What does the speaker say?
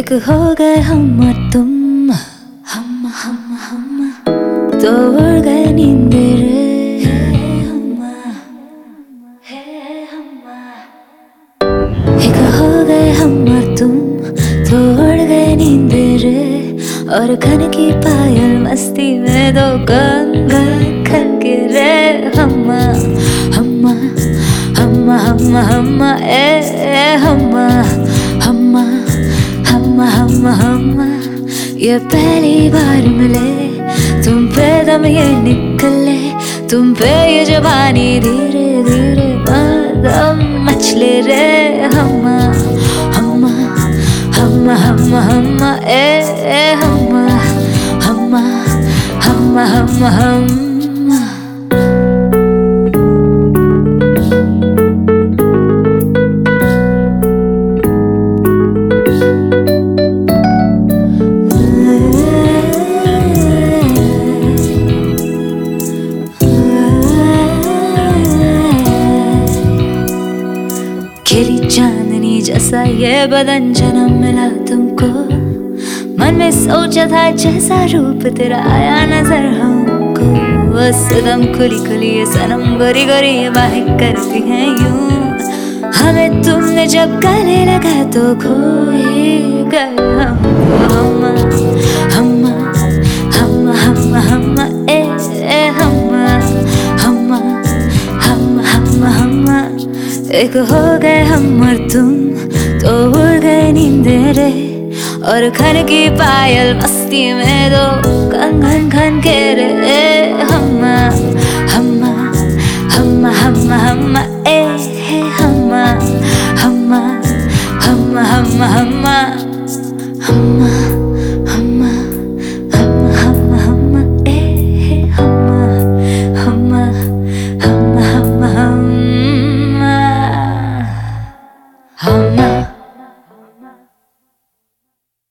एक हो गए हम और तुम, हम तो उड़ गए नींद रे। एक हो गए हम और तुम तो उड़ गए नींद रे। और खन की पायल मस्ती में दो कंगन खन के रे। हम्मा हम्मा हम्मा हम्मा हम्मा ए हम्मा हम्मा हम्मा हम्मा हम्मा। ये पहली बार मिले तुम पे दम ये निकले, तुम पे ये जवानी धीरे धीरे कदम मचले रे। हम्मा हम्मा हम्मा हम्मा हम्मा ए हम्मा हम्मा हम्मा हम्मा हम्मा। खिली चांदनी जैसा ये बदन जन्म मिला तुमको, मन में सोचा था जैसा रूप तेरा आया नजर हमको। बस दम खुली खुली ये सनम गोरी गोरी ये बाहें करती हैं यूं। हमें तुमने जब गले लगा तो खो ही गए हम। हम्मा हम्मा हम्मा हम्मा ए हम्मा हम्मा हम्मा हम्मा हम्मा। एक हो गए हम और तुम तो उड़ गए नींद रे। और खन की पायल मस्ती में दो कंगन खन के रे।